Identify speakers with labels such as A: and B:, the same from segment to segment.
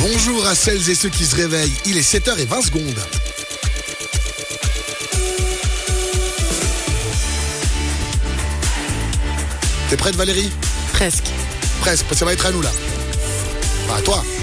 A: Bonjour à celles et ceux qui se réveillent, il est 7h20. T'es prête Valérie ?
B: Presque.
A: Presque, ça va être à nous là. Enfin, à toi.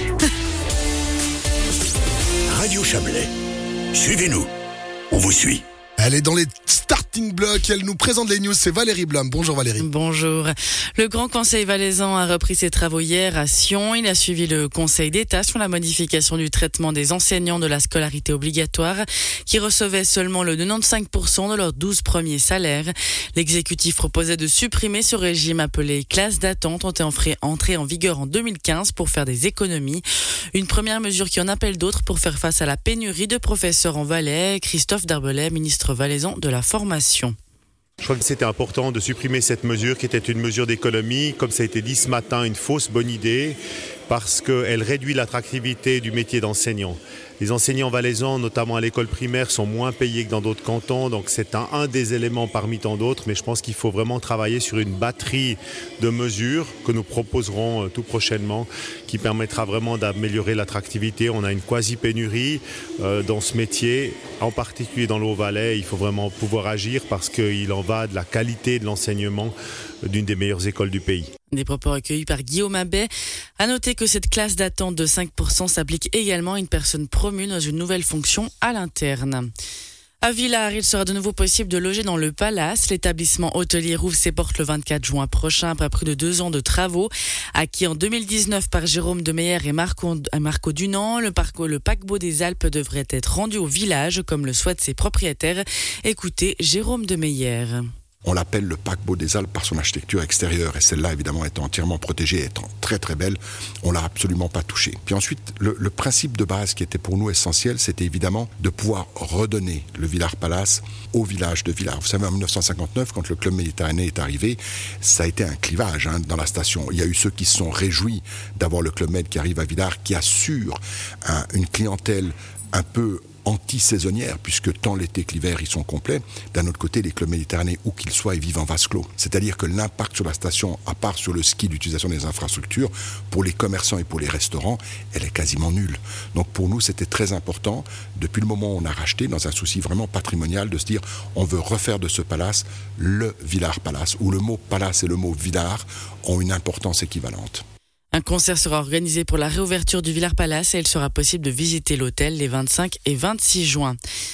C: Radio Chablais, suivez-nous, on vous suit.
A: Elle est dans les starting blocks, elle nous présente les news, c'est Valérie Blum. Bonjour Valérie.
B: Bonjour. Le Grand Conseil valaisan a repris ses travaux hier à Sion. Il a suivi le Conseil d'État sur la modification du traitement des enseignants de la scolarité obligatoire qui recevaient seulement le 95% de leurs 12 premiers salaires. L'exécutif proposait de supprimer ce régime appelé classe d'attente entré en vigueur en 2015 pour faire des économies. Une première mesure qui en appelle d'autres pour faire face à la pénurie de professeurs en Valais. Christophe Darbelay, ministre valaisan de la formation.
D: Je crois que c'était important de supprimer cette mesure qui était une mesure d'économie, comme ça a été dit ce matin, une fausse bonne idée, parce qu'elle réduit l'attractivité du métier d'enseignant. Les enseignants valaisans, notamment à l'école primaire, sont moins payés que dans d'autres cantons, donc c'est un des éléments parmi tant d'autres, mais je pense qu'il faut vraiment travailler sur une batterie de mesures que nous proposerons tout prochainement, qui permettra vraiment d'améliorer l'attractivité. On a une quasi-pénurie dans ce métier, en particulier dans le Haut-Valais. Il faut vraiment pouvoir agir parce qu'il en va de la qualité de l'enseignement d'une des meilleures écoles du pays.
B: Des propos recueillis par Guillaume Abbé. À noter que cette classe d'attente de 5% s'applique également à une personne promue dans une nouvelle fonction à l'interne. À Villars, il sera de nouveau possible de loger dans le Palace. L'établissement hôtelier rouvre ses portes le 24 juin prochain après plus de 2 ans de travaux. Acquis en 2019 par Jérôme de Meyer et Marco Dunant, le paquebot des Alpes devrait être rendu au village comme le souhaitent ses propriétaires. Écoutez Jérôme de Meyer.
E: On l'appelle le paquebot des Alpes par son architecture extérieure et celle-là évidemment étant entièrement protégée, étant très très belle, on l'a absolument pas touchée. Puis ensuite, le principe de base qui était pour nous essentiel, c'était évidemment de pouvoir redonner le Villars Palace au village de Villars. Vous savez, en 1959, quand le club méditerranéen est arrivé, ça a été un clivage dans la station. Il y a eu ceux qui se sont réjouis d'avoir le club med qui arrive à Villars, qui assure une clientèle un peu anti-saisonnière, puisque tant l'été que l'hiver, ils sont complets. D'un autre côté, les clubs méditerranéens, où qu'ils soient, ils vivent en vase clos. C'est-à-dire que l'impact sur la station, à part sur le ski, l'utilisation des infrastructures, pour les commerçants et pour les restaurants, elle est quasiment nulle. Donc pour nous, c'était très important, depuis le moment où on a racheté, dans un souci vraiment patrimonial, de se dire, on veut refaire de ce palace le Villars Palace, où le mot palace et le mot Villars ont une importance équivalente.
B: Un concert sera organisé pour la réouverture du Villars Palace et il sera possible de visiter l'hôtel les 25 et 26 juin.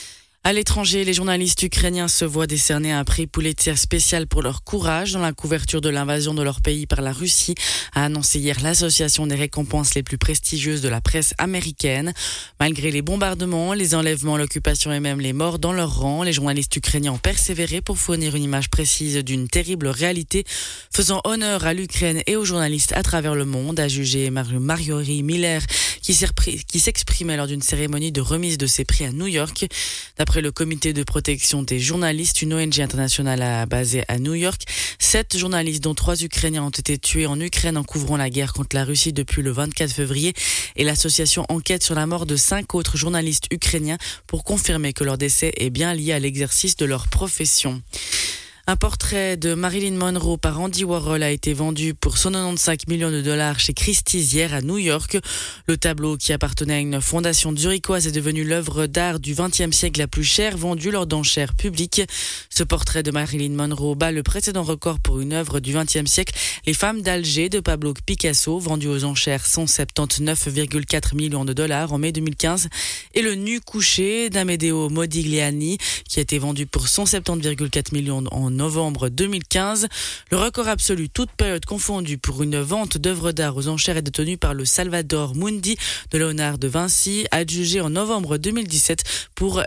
B: À l'étranger, les journalistes ukrainiens se voient décerner un prix Pulitzer spécial pour leur courage dans la couverture de l'invasion de leur pays par la Russie, a annoncé hier l'association des récompenses les plus prestigieuses de la presse américaine. Malgré les bombardements, les enlèvements, l'occupation et même les morts dans leur rang, les journalistes ukrainiens ont persévéré pour fournir une image précise d'une terrible réalité, faisant honneur à l'Ukraine et aux journalistes à travers le monde, a jugé Marjorie Miller, qui s'exprimait lors d'une cérémonie de remise de ses prix à New York. D'après le comité de protection des journalistes, une ONG internationale basée à New York, 7 journalistes dont 3 Ukrainiens ont été tués en Ukraine en couvrant la guerre contre la Russie depuis le 24 février et l'association enquête sur la mort de 5 autres journalistes ukrainiens pour confirmer que leur décès est bien lié à l'exercice de leur profession. Un portrait de Marilyn Monroe par Andy Warhol a été vendu pour 195 millions de dollars chez Christie's hier à New York. Le tableau qui appartenait à une fondation zurichoise est devenu l'œuvre d'art du XXe siècle la plus chère vendue lors d'enchères publiques. Ce portrait de Marilyn Monroe bat le précédent record pour une œuvre du XXe siècle, Les femmes d'Alger de Pablo Picasso, vendu aux enchères 179,4 millions de dollars en mai 2015, et le nu couché d'Amedeo Modigliani qui a été vendu pour 170,4 millions en novembre 2015. Le record absolu, toute période confondue, pour une vente d'œuvres d'art aux enchères est détenu par le Salvador Mundi de Léonard de Vinci, adjugé en novembre 2017 pour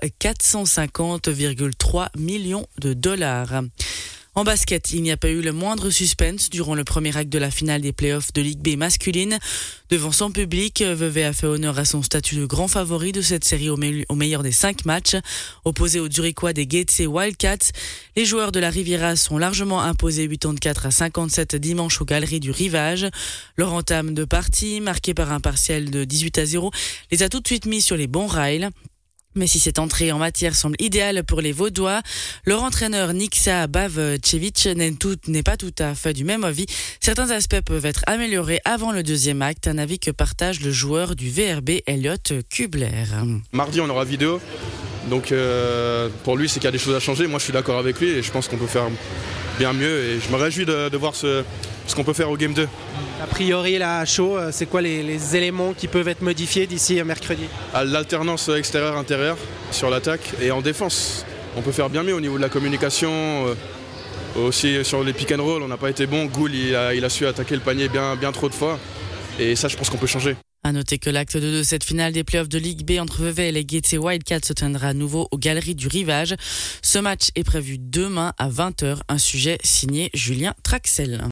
B: 450,3 millions de dollars. En basket, il n'y a pas eu le moindre suspense durant le premier acte de la finale des playoffs de Ligue B masculine. Devant son public, Vevey a fait honneur à son statut de grand favori de cette série au meilleur des 5 matchs. Opposés aux Zurichois des Gates Wildcats, les joueurs de la Riviera sont largement imposés 84-57 dimanche aux Galeries du Rivage. Leur entame de partie, marquée par un partiel de 18-0, les a tout de suite mis sur les bons rails. Mais si cette entrée en matière semble idéale pour les Vaudois, leur entraîneur Nikša Bavčević n'est pas tout à fait du même avis. Certains aspects peuvent être améliorés avant le deuxième acte, un avis que partage le joueur du VRB, Elliot Kubler.
F: Mardi, on aura vidéo. Donc pour lui, c'est qu'il y a des choses à changer. Moi, je suis d'accord avec lui et je pense qu'on peut faire bien mieux. Et je me réjouis de voir ce qu'on peut faire au Game 2.
G: A priori, là, à chaud, c'est quoi les éléments qui peuvent être modifiés d'ici à mercredi ?
F: L'alternance extérieure-intérieure sur l'attaque et en défense. On peut faire bien mieux au niveau de la communication. Aussi sur les pick and roll, on n'a pas été bon. Goul, il a su attaquer le panier bien trop de fois. Et ça, je pense qu'on peut changer.
B: À noter que l'acte 2 de cette finale des playoffs de Ligue B entre Vevey et les Gates Wildcats se tiendra à nouveau aux Galeries du Rivage. Ce match est prévu demain à 20h, un sujet signé Julien Traxel.